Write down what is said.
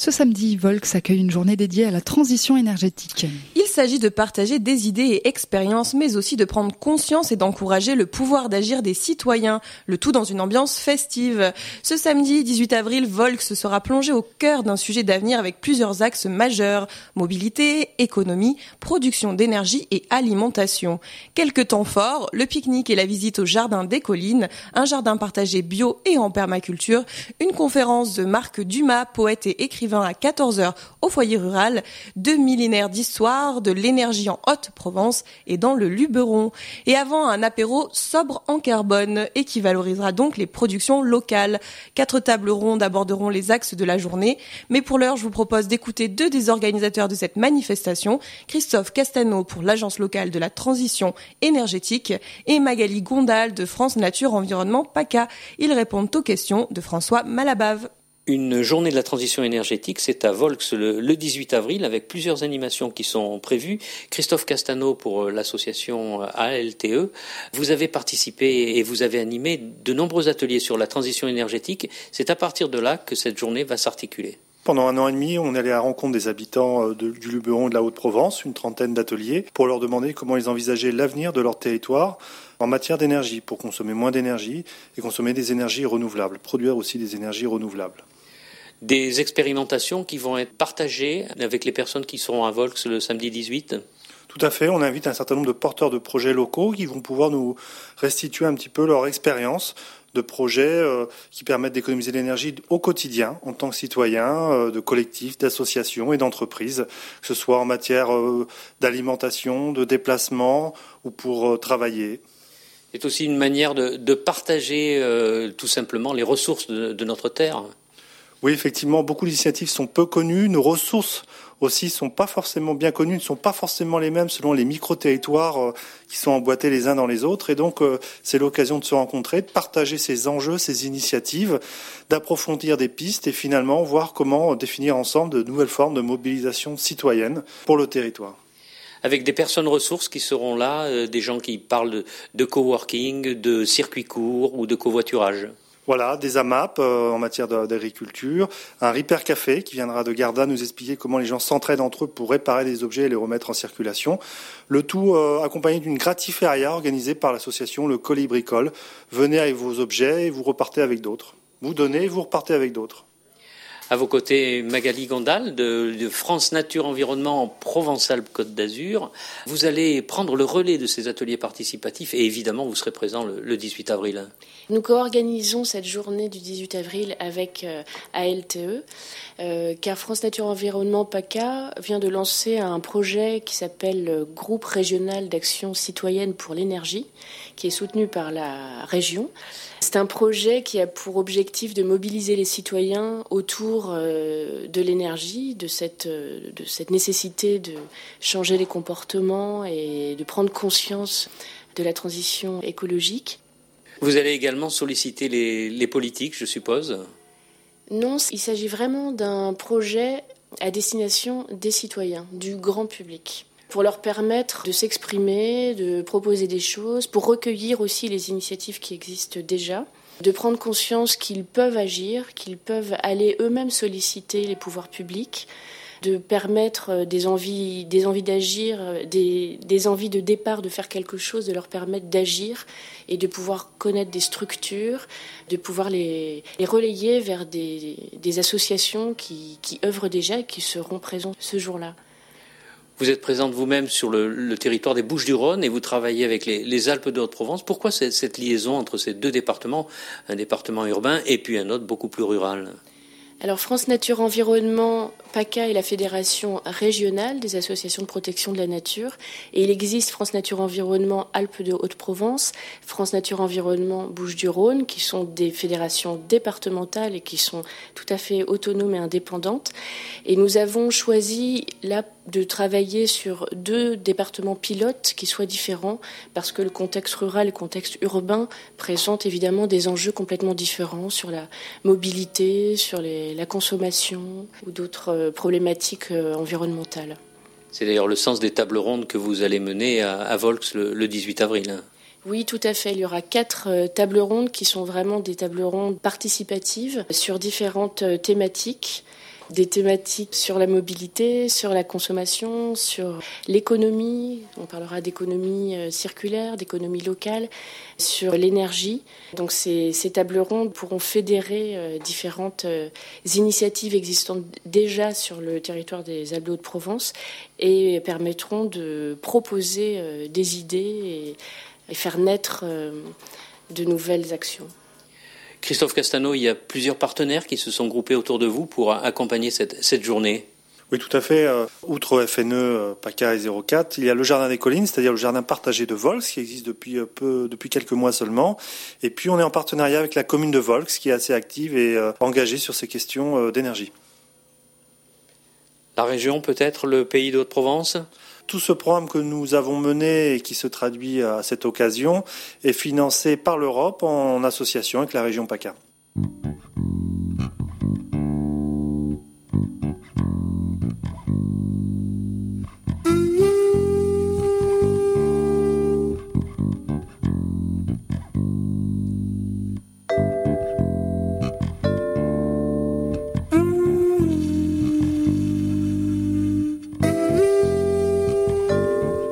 Ce samedi, Volx accueille une journée dédiée à la transition énergétique. Il s'agit de partager des idées et expériences, mais aussi de prendre conscience et d'encourager le pouvoir d'agir des citoyens, le tout dans une ambiance festive. Ce samedi 18 avril, Volx sera plongé au cœur d'un sujet d'avenir avec plusieurs axes majeurs: mobilité, économie, production d'énergie et alimentation. Quelques temps forts, le pique-nique et la visite au jardin des collines, un jardin partagé bio et en permaculture, une conférence de Marc Dumas, poète et écrivain à 14h au foyer rural, 2 millénaires d'histoire de l'énergie en Haute-Provence et dans le Luberon. Et avant, un apéro sobre en carbone et qui valorisera donc les productions locales. 4 tables rondes aborderont les axes de la journée. Mais pour l'heure, je vous propose d'écouter 2 des organisateurs de cette manifestation, Christophe Castano pour l'Agence locale de la transition énergétique et Magali Gondal de France Nature Environnement PACA. Ils répondent aux questions de François Malabave. Une journée de la transition énergétique, c'est à Volx le 18 avril avec plusieurs animations qui sont prévues. Christophe Castano pour l'association ALTE. Vous avez participé et vous avez animé de nombreux ateliers sur la transition énergétique. C'est à partir de là que cette journée va s'articuler. Pendant 1 an et demi, on est allé à la rencontre des habitants du Luberon et de la Haute-Provence, une trentaine d'ateliers, pour leur demander comment ils envisageaient l'avenir de leur territoire en matière d'énergie, pour consommer moins d'énergie et consommer des énergies renouvelables, produire aussi des énergies renouvelables. Des expérimentations qui vont être partagées avec les personnes qui seront à Volx le samedi 18 ? Tout à fait, on invite un certain nombre de porteurs de projets locaux qui vont pouvoir nous restituer un petit peu leur expérience de projets qui permettent d'économiser l'énergie au quotidien en tant que citoyen, de collectifs, d'associations et d'entreprises, que ce soit en matière d'alimentation, de déplacement ou pour travailler. C'est aussi une manière de partager tout simplement les ressources de notre terre. Oui, effectivement, beaucoup d'initiatives sont peu connues. Nos ressources aussi sont pas forcément bien connues, ne sont pas forcément les mêmes selon les micro-territoires qui sont emboîtés les uns dans les autres. Et donc, c'est l'occasion de se rencontrer, de partager ces enjeux, ces initiatives, d'approfondir des pistes et finalement voir comment définir ensemble de nouvelles formes de mobilisation citoyenne pour le territoire. Avec des personnes ressources qui seront là, des gens qui parlent de coworking, de circuits courts ou de covoiturage. Voilà, des AMAP en matière d'agriculture, un Repair Café qui viendra de Garda nous expliquer comment les gens s'entraident entre eux pour réparer des objets et les remettre en circulation. Le tout accompagné d'une gratiféria organisée par l'association Le Colibricole. Venez avec vos objets et vous repartez avec d'autres. Vous donnez et vous repartez avec d'autres. À vos côtés, Magali Gondal de France Nature Environnement en Provence-Alpes-Côte d'Azur. Vous allez prendre le relais de ces ateliers participatifs et évidemment vous serez présent le 18 avril. Nous co-organisons cette journée du 18 avril avec ALTE, car France Nature Environnement PACA vient de lancer un projet qui s'appelle Groupe régional d'action citoyenne pour l'énergie, qui est soutenu par la région. C'est un projet qui a pour objectif de mobiliser les citoyens autour de l'énergie, de cette nécessité de changer les comportements et de prendre conscience de la transition écologique. Vous allez également solliciter les politiques, je suppose ? Non, il s'agit vraiment d'un projet à destination des citoyens, du grand public, pour leur permettre de s'exprimer, de proposer des choses, pour recueillir aussi les initiatives qui existent déjà, de prendre conscience qu'ils peuvent agir, qu'ils peuvent aller eux-mêmes solliciter les pouvoirs publics, de permettre des envies d'agir, des envies de départ de faire quelque chose, de leur permettre d'agir et de pouvoir connaître des structures, de pouvoir les relayer vers des associations qui œuvrent déjà et qui seront présentes ce jour-là. Vous êtes présente vous-même sur le territoire des Bouches-du-Rhône et vous travaillez avec les Alpes de Haute-Provence. Pourquoi cette liaison entre ces 2 départements, un département urbain et puis un autre beaucoup plus rural ? Alors France Nature Environnement PACA est la fédération régionale des associations de protection de la nature et il existe France Nature Environnement Alpes de Haute-Provence, France Nature Environnement Bouches-du-Rhône qui sont des fédérations départementales et qui sont tout à fait autonomes et indépendantes. Et nous avons choisi là de travailler sur 2 départements pilotes qui soient différents parce que le contexte rural et le contexte urbain présentent évidemment des enjeux complètement différents sur la mobilité, sur la consommation ou d'autres problématiques environnementales. C'est d'ailleurs le sens des tables rondes que vous allez mener à Volx le 18 avril. Oui, tout à fait. Il y aura 4 tables rondes qui sont vraiment des tables rondes participatives sur différentes thématiques. des thématiques sur la mobilité, sur la consommation, sur l'économie. On parlera d'économie circulaire, d'économie locale, sur l'énergie. Donc ces tables rondes pourront fédérer différentes initiatives existantes déjà sur le territoire des Alpes-de-Haute-Provence et permettront de proposer des idées et faire naître de nouvelles actions. Christophe Castano, il y a plusieurs partenaires qui se sont groupés autour de vous pour accompagner cette journée. Oui, tout à fait. Outre FNE, PACA et 04, il y a le Jardin des Collines, c'est-à-dire le jardin partagé de Volx, qui existe depuis quelques mois seulement. Et puis, on est en partenariat avec la commune de Volx, qui est assez active et engagée sur ces questions d'énergie. La région, peut-être, le pays de Haute-Provence ? Tout ce programme que nous avons mené et qui se traduit à cette occasion est financé par l'Europe en association avec la région PACA.